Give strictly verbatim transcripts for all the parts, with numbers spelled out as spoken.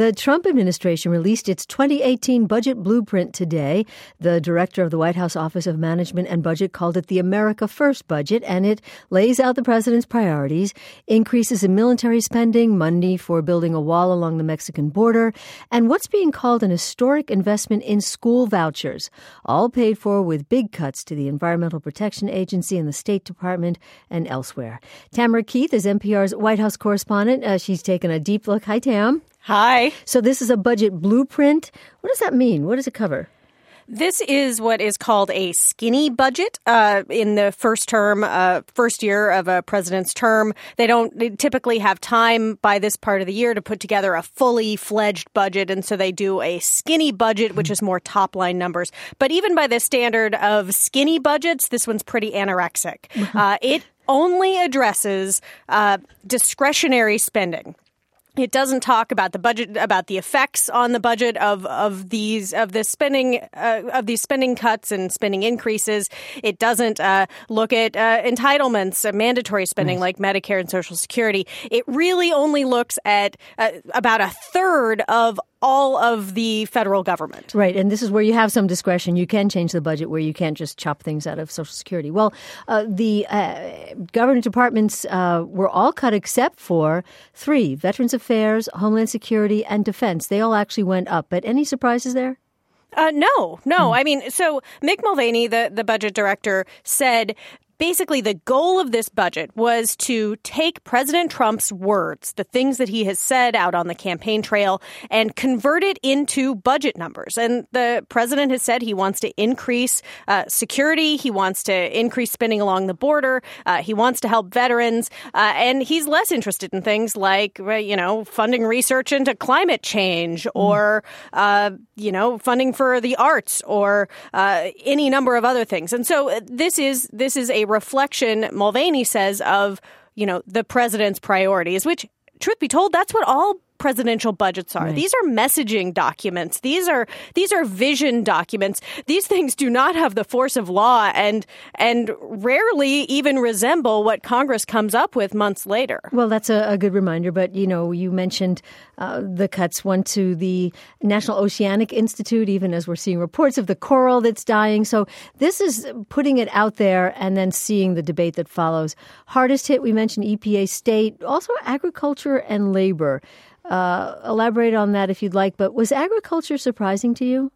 The Trump administration released its twenty eighteen budget blueprint today. The director of the White House Office of Management and Budget called it the America First budget, and it lays out the president's priorities: increases in military spending, money for building a wall along the Mexican border, and what's being called an historic investment in school vouchers, all paid for with big cuts to the Environmental Protection Agency and the State Department and elsewhere. Tamara Keith is N P R's White House correspondent. Uh, she's taken a deep look. Hi, Tam. Hi. So this is a budget blueprint. What does that mean? What does it cover? This is what is called a skinny budget. Uh, in the first term, uh, first year of a president's term, they don't they typically have time by this part of the year to put together a fully fledged budget. And so they do a skinny budget, which is more top line numbers. But even by the standard of skinny budgets, this one's pretty anorexic. Uh, it only addresses uh, discretionary spending. It doesn't talk about the budget, about the effects on the budget of, of these of the spending uh, of these spending cuts and spending increases. It doesn't uh, look at uh, entitlements, uh, mandatory spending like Medicare and Social Security. It really only looks at uh, about a third of all of the federal government. Right. And this is where you have some discretion. You can change the budget where you can't just chop things out of Social Security. Well, uh, the uh, government departments uh, were all cut except for three: Veterans Affairs, Homeland Security, and Defense. They all actually went up. But any surprises there? Uh, no, no. I mean, so Mick Mulvaney, the, the budget director, said basically the goal of this budget was to take President Trump's words, the things that he has said out on the campaign trail, and convert it into budget numbers. And the president has said he wants to increase uh, security. He wants to increase spending along the border. Uh, he wants to help veterans. Uh, and he's less interested in things like, you know, funding research into climate change or, uh, you know, funding for the arts or uh, any number of other things. And so this is this is a reflection, Mulvaney says, of, you know, the president's priorities, which, truth be told, that's what all presidential budgets are. Right. These are messaging documents. These are these are vision documents. These things do not have the force of law and and rarely even resemble what Congress comes up with months later. Well, that's a, a good reminder. But, you know, you mentioned uh, the cuts went to the National Oceanic Institute, even as we're seeing reports of the coral that's dying. So this is putting it out there and then seeing the debate that follows. Hardest hit, we mentioned E P A, state, also agriculture and labor. Uh, elaborate on that if you'd like. But was agriculture surprising to you?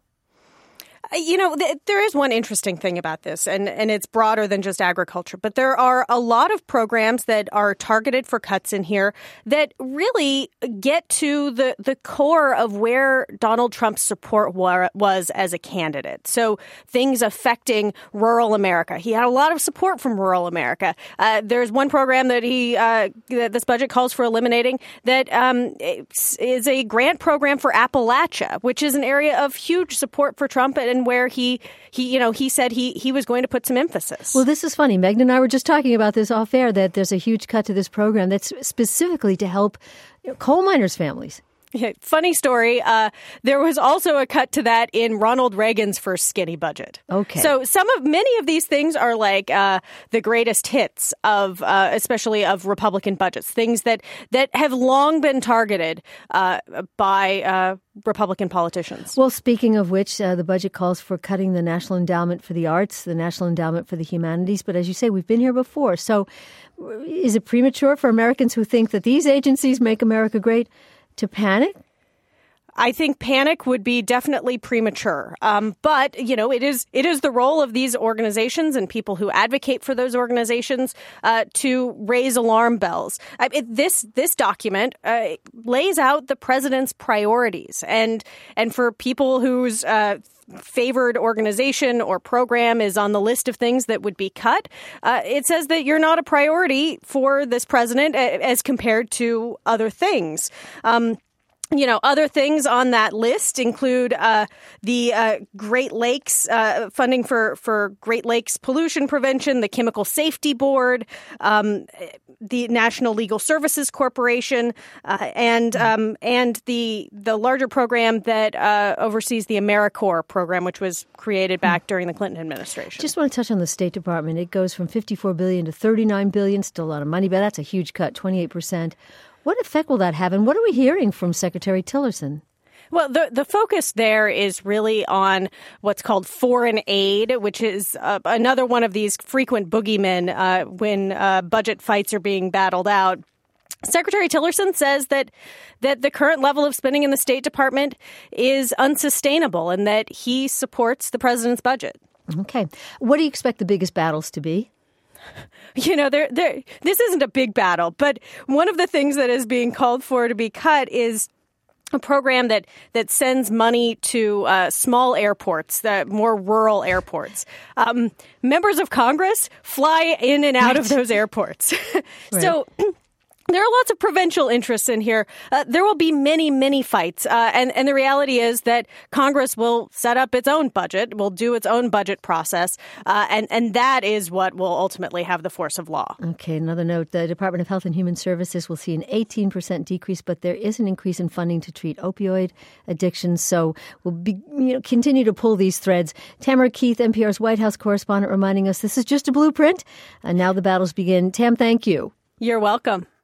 You know, th- there is one interesting thing about this, and, and it's broader than just agriculture. But there are a lot of programs that are targeted for cuts in here that really get to the, the core of where Donald Trump's support wa- was as a candidate. So things affecting rural America. He had a lot of support from rural America. Uh, there's one program that he uh, that this budget calls for eliminating that um, is a grant program for Appalachia, which is an area of huge support for Trump and where he, he, you know, he said he, he was going to put some emphasis. Well, this is funny. Megan and I were just talking about this off air, that there's a huge cut to this program that's specifically to help coal miners' families. Yeah, funny story. Uh, there was also a cut to that in Ronald Reagan's first skinny budget. Okay. So some of many of these things are like uh, the greatest hits of, uh, especially of Republican budgets, things that that have long been targeted uh, by uh, Republican politicians. Well, speaking of which, uh, the budget calls for cutting the National Endowment for the Arts, the National Endowment for the Humanities. But as you say, we've been here before. So is it premature for Americans who think that these agencies make America great to panic? I think panic would be definitely premature. Um, but, you know, it is it is the role of these organizations and people who advocate for those organizations uh, to raise alarm bells. I, it, this this document uh, lays out the president's priorities. And and for people whose uh, favored organization or program is on the list of things that would be cut, uh, it says that you're not a priority for this president as compared to other things. Um You know, other things on that list include uh, the uh, Great Lakes uh, funding for, for Great Lakes pollution prevention, the Chemical Safety Board, um, the National Legal Services Corporation, uh, and um, and the the larger program that uh, oversees the AmeriCorps program, which was created back during the Clinton administration. Just want to touch on the State Department. It goes from fifty-four billion dollars to thirty-nine billion dollars, still a lot of money, but that's a huge cut, twenty-eight percent. What effect will that have? And what are we hearing from Secretary Tillerson? Well, the the focus there is really on what's called foreign aid, which is uh, another one of these frequent boogeymen uh, when uh, budget fights are being battled out. Secretary Tillerson says that that the current level of spending in the State Department is unsustainable and that he supports the president's budget. Okay. What do you expect the biggest battles to be? You know, there, there, this isn't a big battle, but one of the things that is being called for to be cut is a program that, that sends money to uh, small airports, the more rural airports. Um, members of Congress fly in and out right. of those airports. Right. So there are lots of provincial interests in here. Uh, there will be many, many fights. Uh, and, and the reality is that Congress will set up its own budget, will do its own budget process. Uh, and, and that is what will ultimately have the force of law. Okay, another note. The Department of Health and Human Services will see an eighteen percent decrease, but there is an increase in funding to treat opioid addiction. So we'll be, you know, continue to pull these threads. Tamara Keith, N P R's White House correspondent, reminding us this is just a blueprint. And now the battles begin. Tam, thank you. You're welcome.